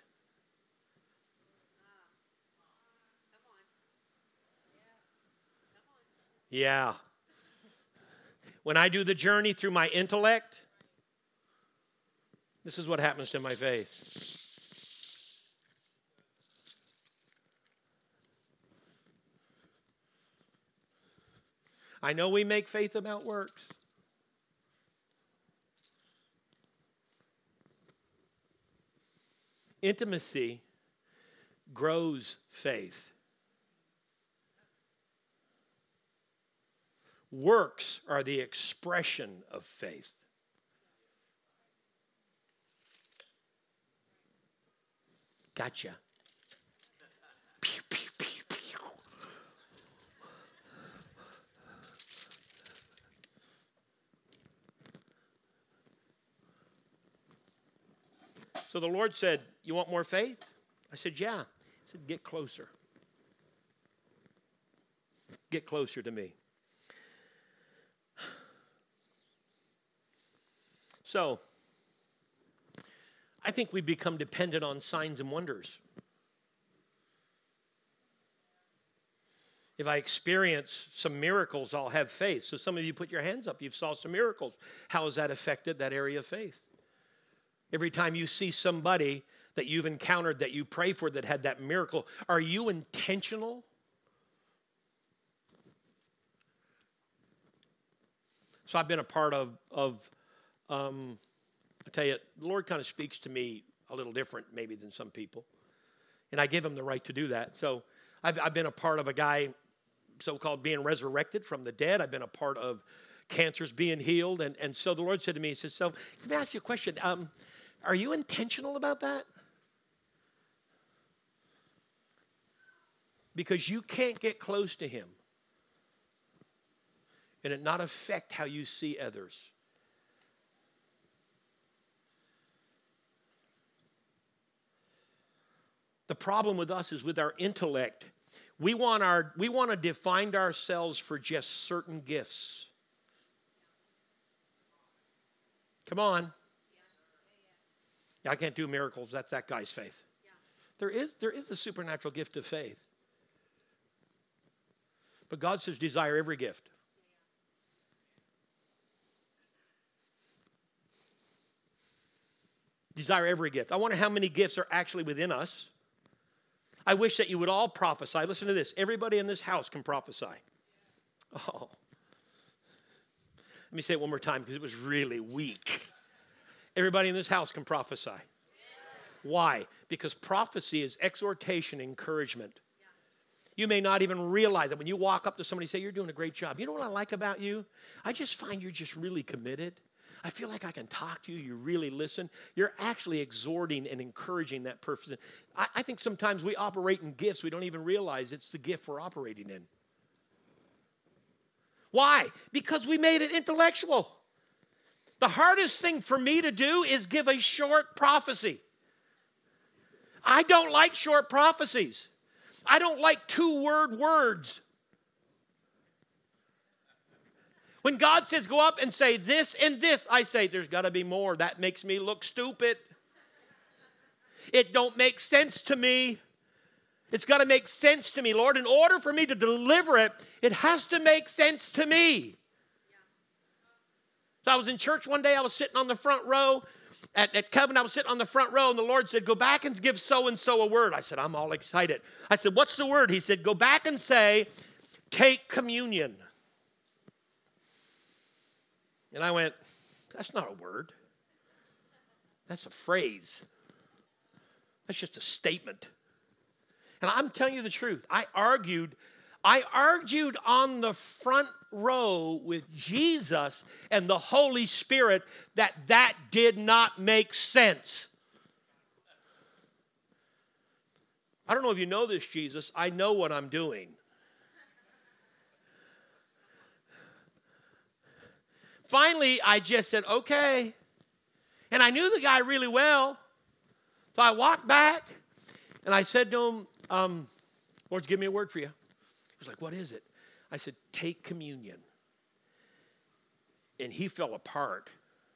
yeah. When I do the journey through my intellect, this is what happens to my faith. I know we make faith about works. Intimacy grows faith. Works are the expression of faith. Gotcha. Pew, pew, pew, pew. So the Lord said, you want more faith? I said, yeah. He said, get closer. Get closer to me. So, I think we become dependent on signs and wonders. If I experience some miracles, I'll have faith. So some of you put your hands up. You've saw some miracles. How has that affected that area of faith? Every time you see somebody that you've encountered, that you pray for, that had that miracle, are you intentional? So I've been a part of I tell you, the Lord kind of speaks to me a little different maybe than some people. And I give him the right to do that. So I've been a part of a guy so-called being resurrected from the dead. I've been a part of cancers being healed. And so the Lord said to me, he says, so let me ask you a question. Are you intentional about that? Because you can't get close to him and it not affect how you see others. The problem with us is with our intellect. We want to define ourselves for just certain gifts. Come on. Yeah, I can't do miracles. That's that guy's faith. There is a supernatural gift of faith. But God says desire every gift. Desire every gift. I wonder how many gifts are actually within us. I wish that you would all prophesy. Listen to this. Everybody in this house can prophesy. Oh. Let me say it one more time because it was really weak. Everybody in this house can prophesy. Why? Because prophecy is exhortation, encouragement. You may not even realize that when you walk up to somebody and say, you're doing a great job. You know what I like about you? I just find you're just really committed. I feel like I can talk to you. You really listen. You're actually exhorting and encouraging that person. I think sometimes we operate in gifts. We don't even realize it's the gift we're operating in. Why? Because we made it intellectual. The hardest thing for me to do is give a short prophecy. I don't like short prophecies. I don't like two-word words. When God says go up and say this and this, I say there's got to be more. That makes me look stupid. It don't make sense to me. It's got to make sense to me, Lord. In order for me to deliver it, it has to make sense to me. So I was in church one day. I was sitting on the front row. At Covenant, I was sitting on the front row, and the Lord said, go back and give so-and-so a word. I said, I'm all excited. I said, what's the word? He said, go back and say, take communion. And I went, that's not a word. That's a phrase. That's just a statement. And I'm telling you the truth. I argued on the front row with Jesus and the Holy Spirit that did not make sense. I don't know if you know this, Jesus. I know what I'm doing. Finally, I just said, okay. And I knew the guy really well. So I walked back and I said to him, Lord, give me a word for you. He was like, what is it? I said, take communion. And he fell apart.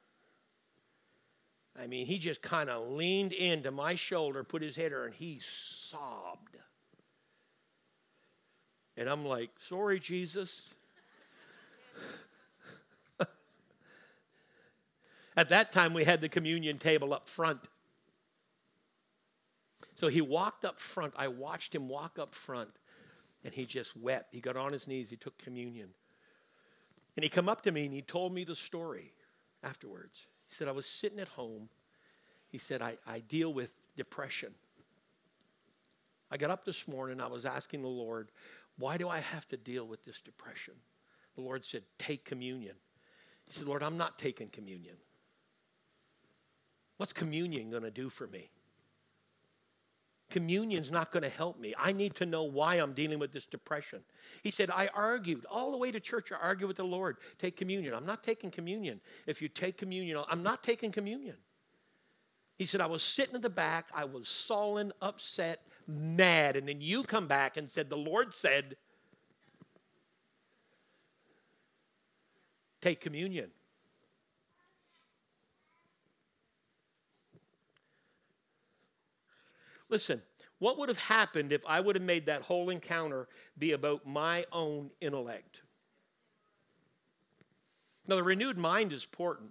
I mean, he just kind of leaned into my shoulder, put his head there, and he sobbed. And I'm like, sorry, Jesus. At that time, we had the communion table up front. So he walked up front. I watched him walk up front, and he just wept. He got on his knees. He took communion. And he come up to me and he told me the story afterwards. He said, I was sitting at home. He said, I deal with depression. I got up this morning, I was asking the Lord, why do I have to deal with this depression? The Lord said, take communion. He said, Lord, I'm not taking communion. What's communion going to do for me? Communion's not going to help me. I need to know why I'm dealing with this depression. He said, I argued all the way to church. I argued with the Lord. Take communion. I'm not taking communion. If you take communion, I'm not taking communion. He said, I was sitting in the back. I was sullen, upset, mad. And then you come back and said, the Lord said, take communion. Listen, what would have happened if I would have made that whole encounter be about my own intellect? Now, the renewed mind is important.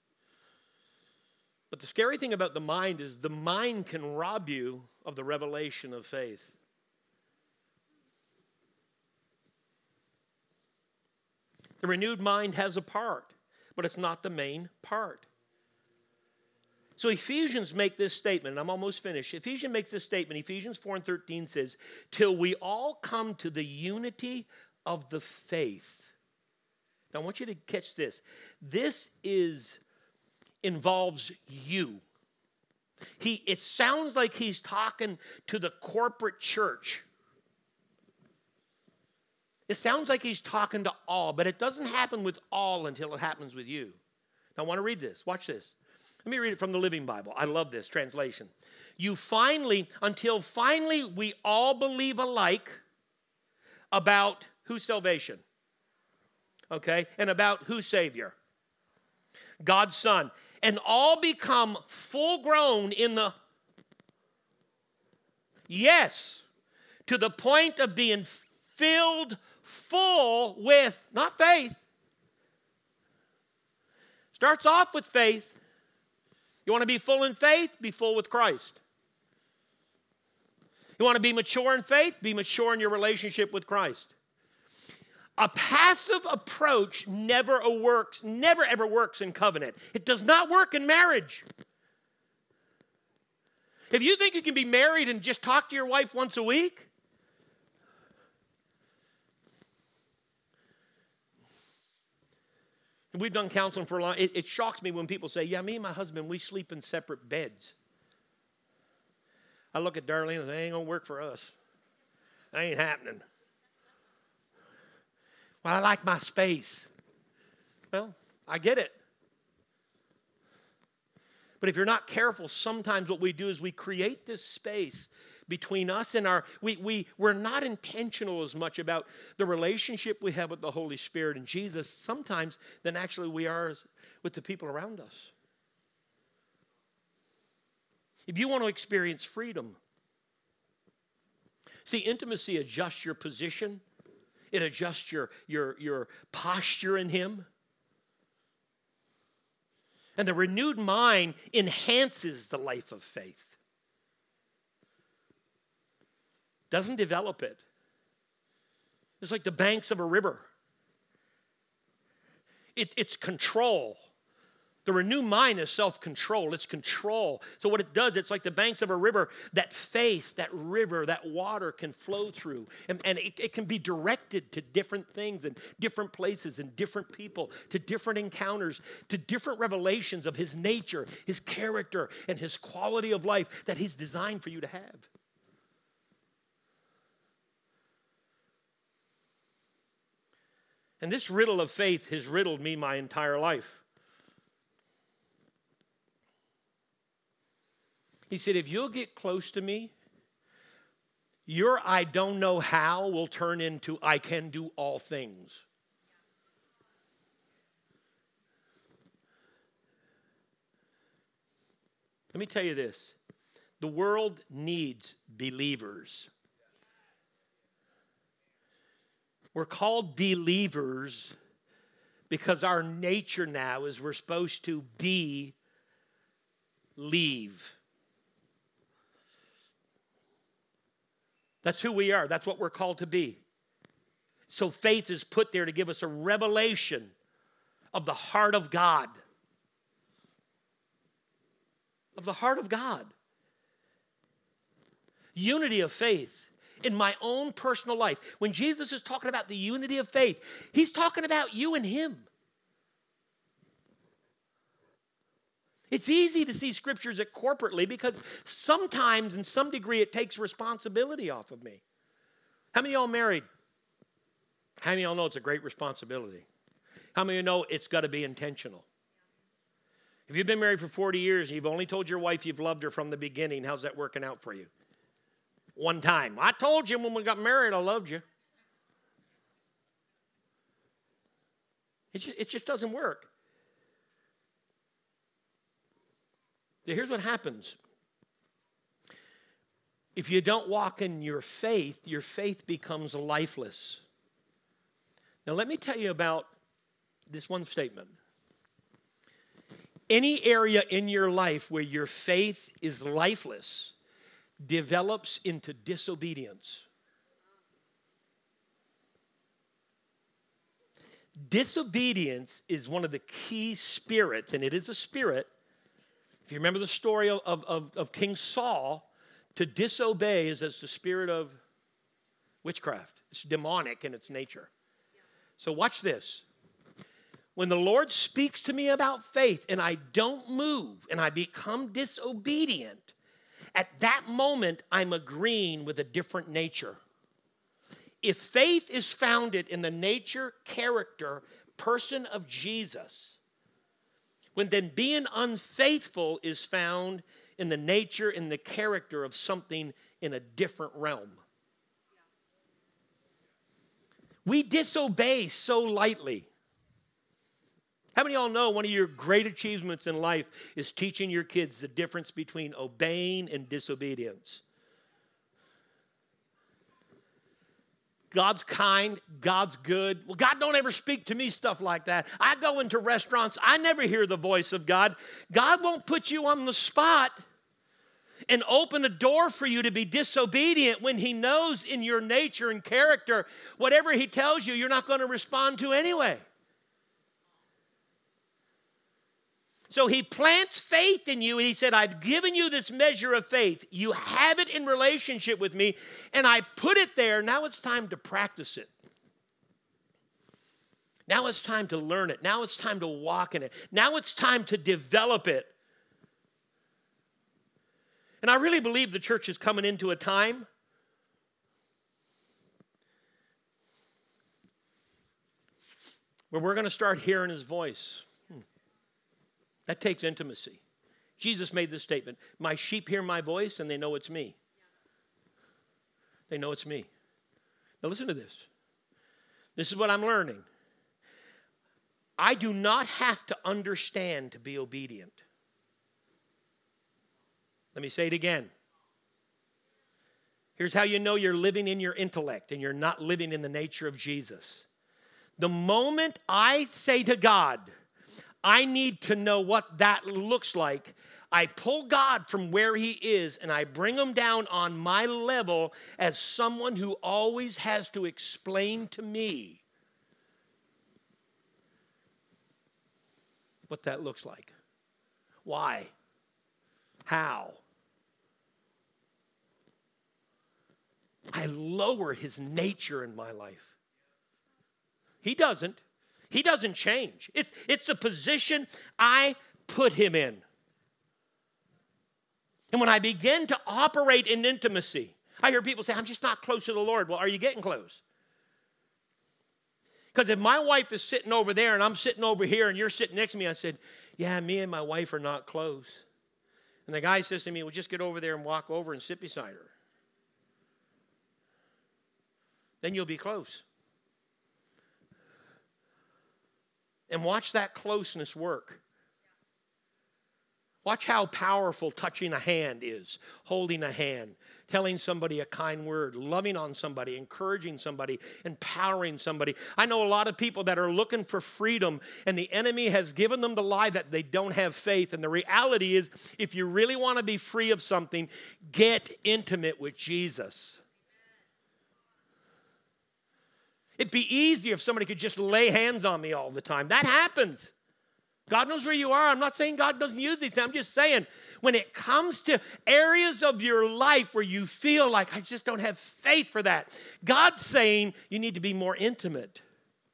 But the scary thing about the mind is the mind can rob you of the revelation of faith. The renewed mind has a part, but it's not the main part. So Ephesians make this statement, and I'm almost finished. Ephesians makes this statement. Ephesians 4:13 says, till we all come to the unity of the faith. Now I want you to catch this. This involves you. It sounds like he's talking to the corporate church. It sounds like he's talking to all, but it doesn't happen with all until it happens with you. Now I want to read this. Watch this. Let me read it from the Living Bible. I love this translation. Until finally we all believe alike about whose salvation? Okay, and about whose Savior? God's Son. And all become full grown in the, yes, to the point of being filled full with, not faith. Starts off with faith. You want to be full in faith? Be full with Christ. You want to be mature in faith? Be mature in your relationship with Christ. A passive approach never ever works in covenant. It does not work in marriage. If you think you can be married and just talk to your wife once a week, we've done counseling for a long time. It shocks me when people say, yeah, me and my husband, we sleep in separate beds. I look at Darlene and say, it ain't going to work for us. That ain't happening. Well, I like my space. Well, I get it. But if you're not careful, sometimes what we do is we create this space between us and we're not intentional as much about the relationship we have with the Holy Spirit and Jesus sometimes than actually we are with the people around us. If you want to experience freedom, see, intimacy adjusts your position. It adjusts your posture in Him. And the renewed mind enhances the life of faith. Doesn't develop it. It's like the banks of a river. It's control. The renewed mind is self-control. It's control. So what it does, it's like the banks of a river. That faith, that river, that water can flow through. And it can be directed to different things and different places and different people, to different encounters, to different revelations of His nature, His character, and His quality of life that He's designed for you to have. And this riddle of faith has riddled me my entire life. He said, if you'll get close to me, your I don't know how will turn into I can do all things. Let me tell you this. The world needs believers. We're called believers because our nature now is we're supposed to believe. That's who we are. That's what we're called to be. So faith is put there to give us a revelation of the heart of God. Of the heart of God. Unity of faith in my own personal life. When Jesus is talking about the unity of faith, he's talking about you and him. It's easy to see scriptures at corporately because sometimes, in some degree, it takes responsibility off of me. How many of y'all married? How many of y'all know it's a great responsibility? How many of you know it's got to be intentional? If you've been married for 40 years and you've only told your wife you've loved her from the beginning, how's that working out for you? One time. I told you when we got married I loved you. It just doesn't work. So here's what happens. If you don't walk in your faith becomes lifeless. Now let me tell you about this one statement. Any area in your life where your faith is lifeless develops into disobedience. Disobedience is one of the key spirits, and it is a spirit. If you remember the story of King Saul, to disobey is as the spirit of witchcraft. It's demonic in its nature. So watch this. When the Lord speaks to me about faith and I don't move and I become disobedient, at that moment I'm agreeing with a different nature. If faith is founded in the nature, character, person of Jesus, when then being unfaithful is found in the nature and the character of something in a different realm. We disobey so lightly. How many of y'all know one of your great achievements in life is teaching your kids the difference between obeying and disobedience? God's kind, God's good. Well, God don't ever speak to me stuff like that. I go into restaurants, I never hear the voice of God. God won't put you on the spot and open a door for you to be disobedient when he knows in your nature and character, whatever he tells you, you're not going to respond to anyway. So he plants faith in you, and he said, I've given you this measure of faith. You have it in relationship with me, and I put it there. Now it's time to practice it. Now it's time to learn it. Now it's time to walk in it. Now it's time to develop it. And I really believe the church is coming into a time where we're going to start hearing his voice. That takes intimacy. Jesus made this statement, my sheep hear my voice and they know it's me. They know it's me. Now listen to this. This is what I'm learning. I do not have to understand to be obedient. Let me say it again. Here's how you know you're living in your intellect and you're not living in the nature of Jesus. The moment I say to God, I need to know what that looks like, I pull God from where he is and I bring him down on my level as someone who always has to explain to me what that looks like. Why? How? I lower his nature in my life. He doesn't. He doesn't change. It's a position I put him in. And when I begin to operate in intimacy, I hear people say, I'm just not close to the Lord. Well, are you getting close? Because if my wife is sitting over there and I'm sitting over here and you're sitting next to me, I said, yeah, me and my wife are not close. And the guy says to me, well, just get over there and walk over and sit beside her. Then you'll be close. And watch that closeness work. Watch how powerful touching a hand is, holding a hand, telling somebody a kind word, loving on somebody, encouraging somebody, empowering somebody. I know a lot of people that are looking for freedom, and the enemy has given them the lie that they don't have faith. And the reality is, if you really want to be free of something, get intimate with Jesus. It'd be easier if somebody could just lay hands on me all the time. That happens. God knows where you are. I'm not saying God doesn't use these things. I'm just saying when it comes to areas of your life where you feel like, I just don't have faith for that, God's saying you need to be more intimate.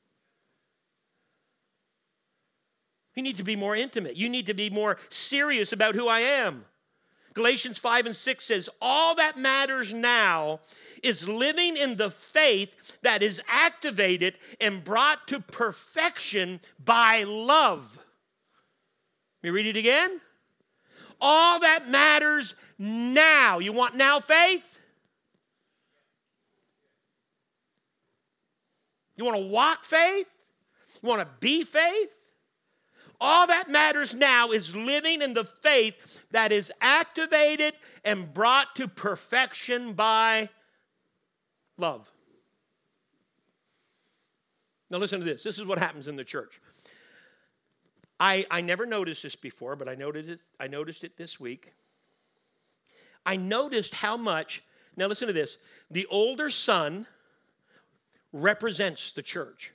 You need to be more intimate. You need to be more serious about who I am. Galatians 5 and 6 says, all that matters now is living in the faith that is activated and brought to perfection by love. Let me read it again. All that matters now. You want now faith? You want to walk faith? You want to be faith? All that matters now is living in the faith that is activated and brought to perfection by love. Now listen to this. This is what happens in the church. I never noticed this before, but I noticed it this week. I noticed how much, now listen to this, the older son represents the church.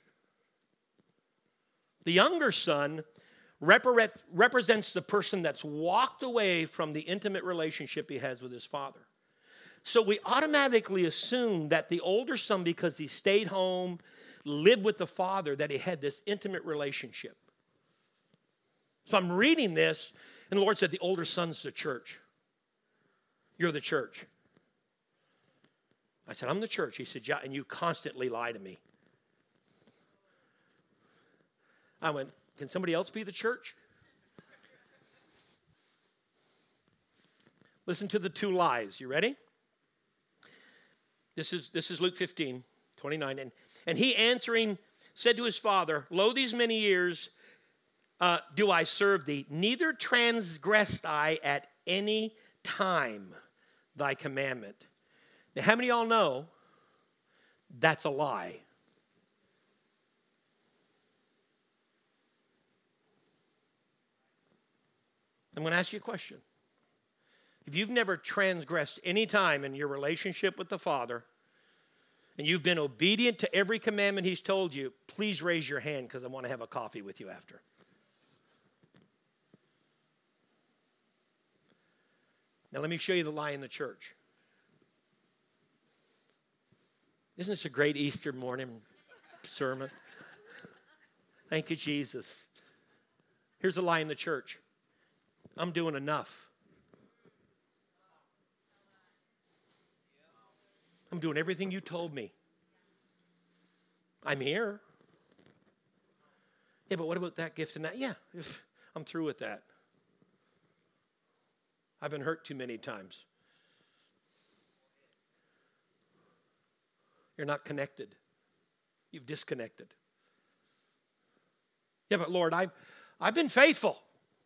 The younger son represents the person that's walked away from the intimate relationship he has with his father. So we automatically assume that the older son, because he stayed home, lived with the father, that he had this intimate relationship. So I'm reading this, and the Lord said, the older son's the church. You're the church. I said, I'm the church. He said, yeah, and you constantly lie to me. I went, can somebody else be the church? Listen to the two lies. You ready? This is Luke 15, 29. And he answering said to his father, lo, these many years do I serve thee, neither transgressed I at any time thy commandment. Now, how many of y'all know that's a lie? I'm going to ask you a question. If you've never transgressed any time in your relationship with the Father, and you've been obedient to every commandment he's told you, please raise your hand because I want to have a coffee with you after. Now let me show you the lie in the church. Isn't this a great Easter morning sermon? Thank you, Jesus. Here's the lie in the church. I'm doing enough. I'm doing everything you told me. I'm here. Yeah, but what about that gift and that? Yeah, I'm through with that. I've been hurt too many times. You're not connected. You've disconnected. Yeah, but Lord, I've been faithful.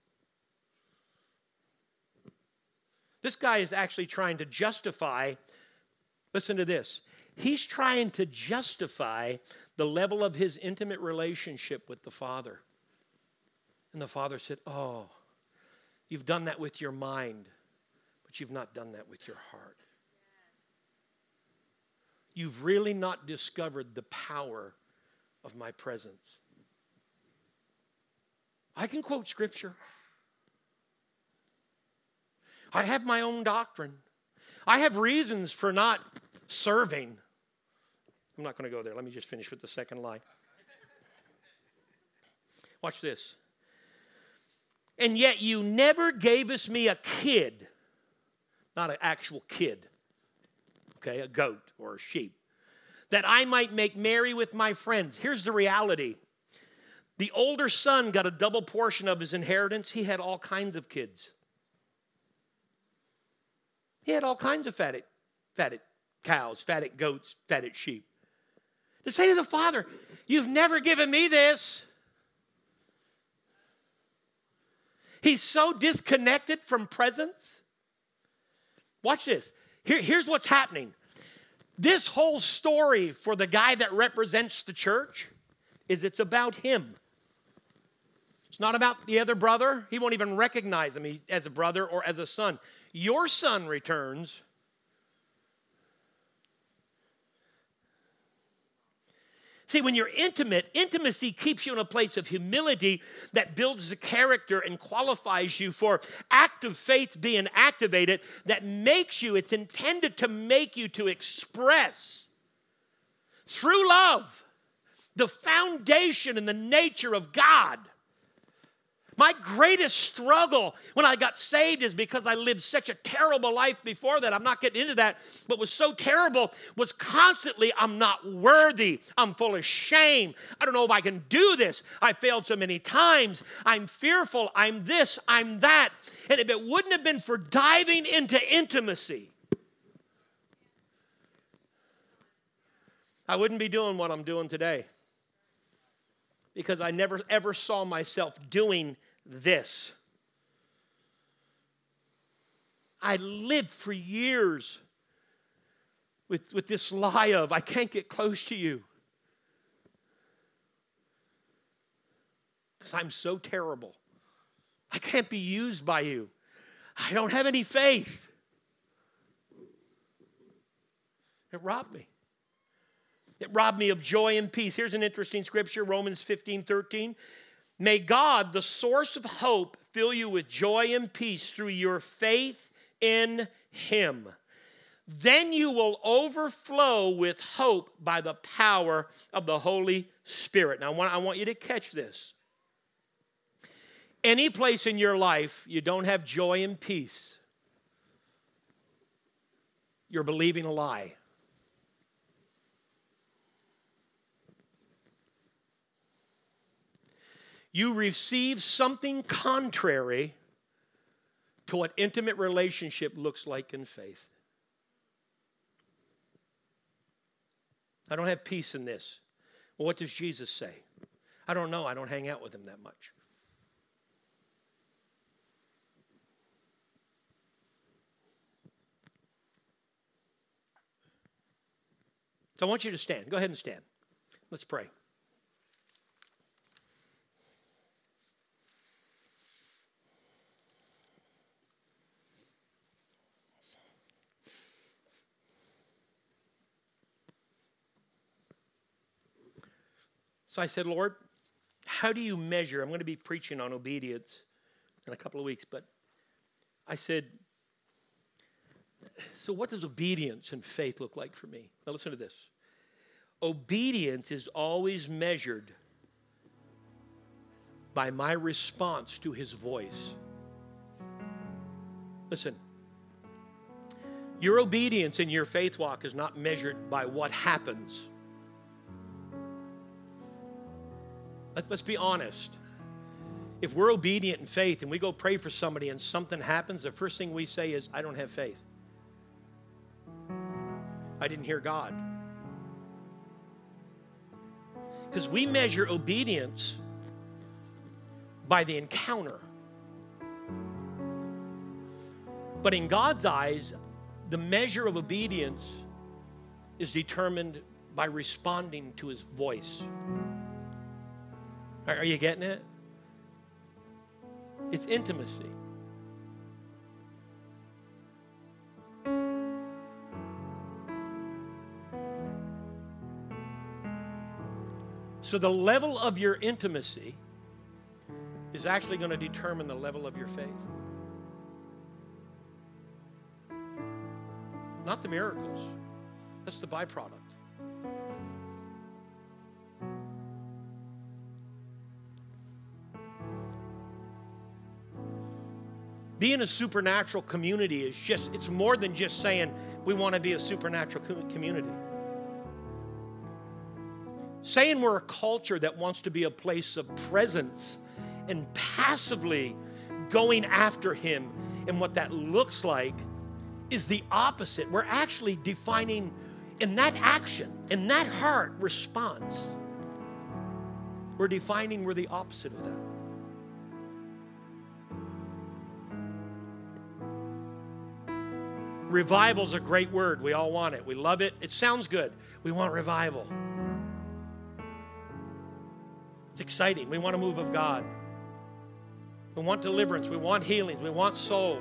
This guy is actually trying to justify, listen to this. He's trying to justify the level of his intimate relationship with the Father. And the Father said, oh, you've done that with your mind, but you've not done that with your heart. You've really not discovered the power of my presence. I can quote scripture. I have my own doctrine. I have reasons for not serving. I'm not going to go there. Let me just finish with the second lie. Watch this. And yet you never gave us me a kid, not an actual kid, okay, a goat or a sheep, that I might make merry with my friends. Here's the reality. The older son got a double portion of his inheritance. He had all kinds of kids. He had all kinds of fatted cows, fatted goats, fatted sheep. To say to the father, you've never given me this. He's so disconnected from presence. Watch this. Here's what's happening. This whole story for the guy that represents the church is it's about him. It's not about the other brother. He won't even recognize him as a brother or as a son. Your son returns. See, when you're intimate, intimacy keeps you in a place of humility that builds the character and qualifies you for active faith being activated that makes you, it's intended to make you to express through love the foundation and the nature of God. My greatest struggle when I got saved is because I lived such a terrible life before that. I'm not getting into that. What was so terrible was constantly, I'm not worthy. I'm full of shame. I don't know if I can do this. I failed so many times. I'm fearful. I'm this. I'm that. And if it wouldn't have been for diving into intimacy, I wouldn't be doing what I'm doing today. Because I never ever saw myself doing this. I lived for years with this lie of, I can't get close to you. Because I'm so terrible. I can't be used by you. I don't have any faith. It robbed me. It robbed me of joy and peace. Here's an interesting scripture, Romans 15:13. May God, the source of hope, fill you with joy and peace through your faith in Him. Then you will overflow with hope by the power of the Holy Spirit. Now, I want you to catch this. Any place in your life you don't have joy and peace, you're believing a lie. You receive something contrary to what intimate relationship looks like in faith. I don't have peace in this. Well, what does Jesus say? I don't know. I don't hang out with him that much. So I want you to stand. Go ahead and stand. Let's pray. So I said, Lord, how do you measure? I'm going to be preaching on obedience in a couple of weeks, but I said, so what does obedience and faith look like for me? Now listen to this. Obedience is always measured by my response to his voice. Listen, your obedience in your faith walk is not measured by what happens. Let's be honest. If we're obedient in faith and we go pray for somebody and something happens, the first thing we say is, I don't have faith. I didn't hear God. Because we measure obedience by the encounter. But in God's eyes, the measure of obedience is determined by responding to his voice. Are you getting it? It's intimacy. So the level of your intimacy is actually going to determine the level of your faith. Not the miracles. That's the byproduct. Being a supernatural community is it's more than just saying we want to be a supernatural community. Saying we're a culture that wants to be a place of presence and passively going after him and what that looks like is the opposite. We're actually defining in that action, in that heart response, we're defining we're the opposite of that. Revival's a great word. We all want it. We love it. It sounds good. We want revival. It's exciting. We want a move of God. We want deliverance. We want healings. We want souls.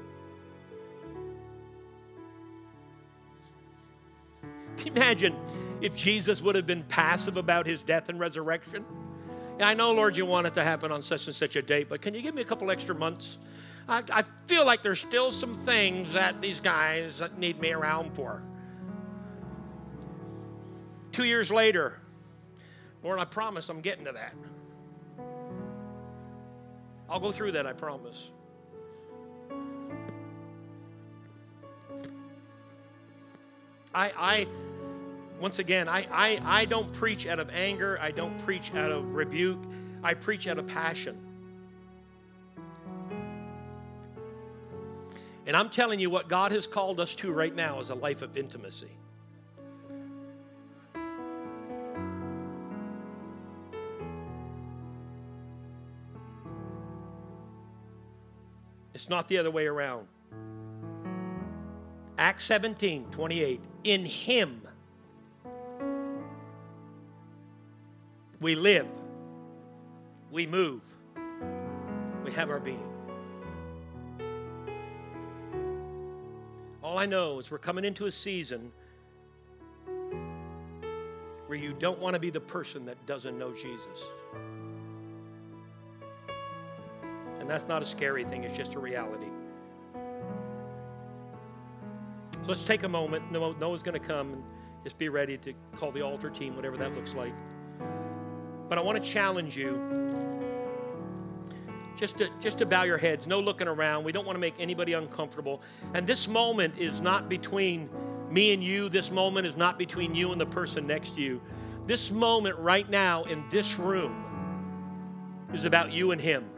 Can you imagine if Jesus would have been passive about his death and resurrection. And I know, Lord, you want it to happen on such and such a date, but can you give me a couple extra months? I feel like there's still some things that these guys need me around for. 2 years later, Lord, I promise I'm getting to that. I'll go through that, I promise. Once again, I don't preach out of anger. I don't preach out of rebuke. I preach out of passion. And I'm telling you, what God has called us to right now is a life of intimacy. It's not the other way around. Acts 17:28. In him we live, we move, we have our being. All I know is we're coming into a season where you don't want to be the person that doesn't know Jesus. And that's not a scary thing, it's just a reality. So let's take a moment. Noah's going to come and just be ready to call the altar team, whatever that looks like. But I want to challenge you just to bow your heads, no looking around. We don't want to make anybody uncomfortable. And this moment is not between me and you. This moment is not between you and the person next to you. This moment right now in this room is about you and him.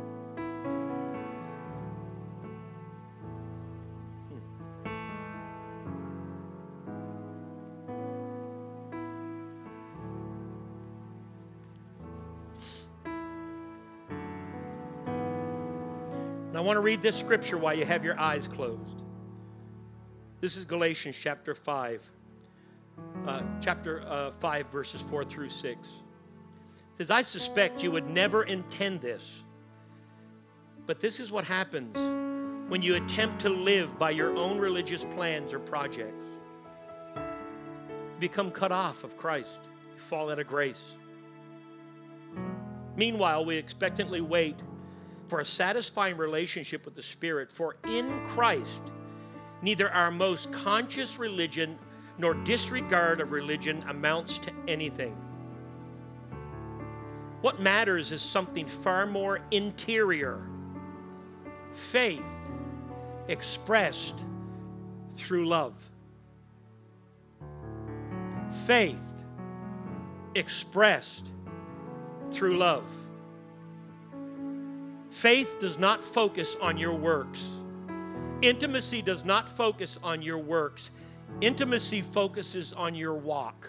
I want to read this scripture while you have your eyes closed. This is Galatians chapter 5, verses 4 through 6. It says, I suspect you would never intend this, but this is what happens when you attempt to live by your own religious plans or projects. You become cut off of Christ. You fall out of grace. Meanwhile, we expectantly wait for a satisfying relationship with the Spirit. For in Christ, neither our most conscious religion nor disregard of religion amounts to anything. What matters is something far more interior. Faith expressed through love. Faith expressed through love. Faith does not focus on your works. Intimacy does not focus on your works. Intimacy focuses on your walk.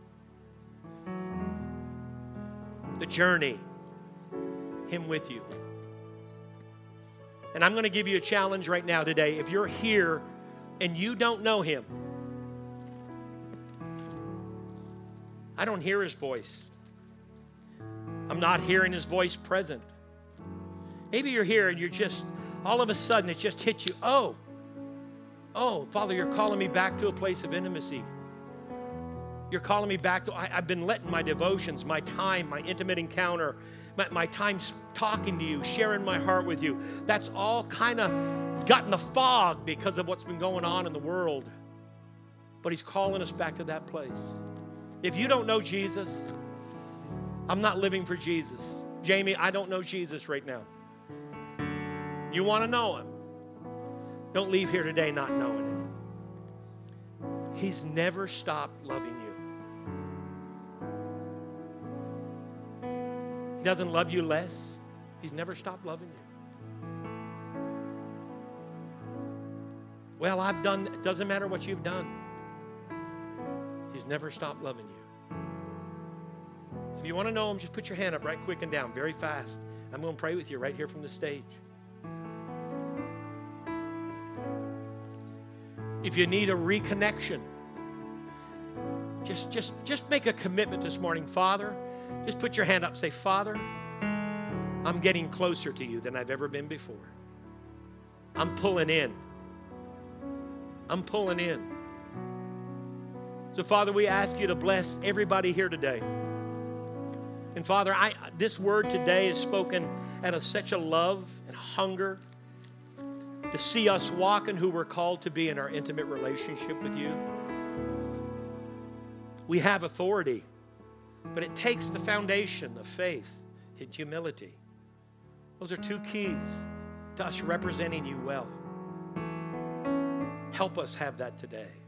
The journey, him with you. And I'm going to give you a challenge right now today. If you're here and you don't know him, I don't hear his voice. I'm not hearing his voice present. Maybe you're here and you're just, all of a sudden it just hits you. Oh, Father, you're calling me back to a place of intimacy. You're calling me back to, I've been letting my devotions, my time, my intimate encounter, my time talking to you, sharing my heart with you. That's all kind of got in the fog because of what's been going on in the world. But he's calling us back to that place. If you don't know Jesus, I'm not living for Jesus. Jamie, I don't know Jesus right now. You want to know him. Don't leave here today not knowing him. He's never stopped loving you. He doesn't love you less. He's never stopped loving you. Well, I've done, it doesn't matter what you've done. He's never stopped loving you. If you want to know him, just put your hand up right quick and down, very fast. I'm going to pray with you right here from the stage. If you need a reconnection, just make a commitment this morning. Father, just put your hand up. Say, Father, I'm getting closer to you than I've ever been before. I'm pulling in. I'm pulling in. So, Father, we ask you to bless everybody here today. And, Father, this word today is spoken out of such a love and hunger to see us walk in who we're called to be in our intimate relationship with you. We have authority, but it takes the foundation of faith and humility. Those are two keys to us representing you well. Help us have that today.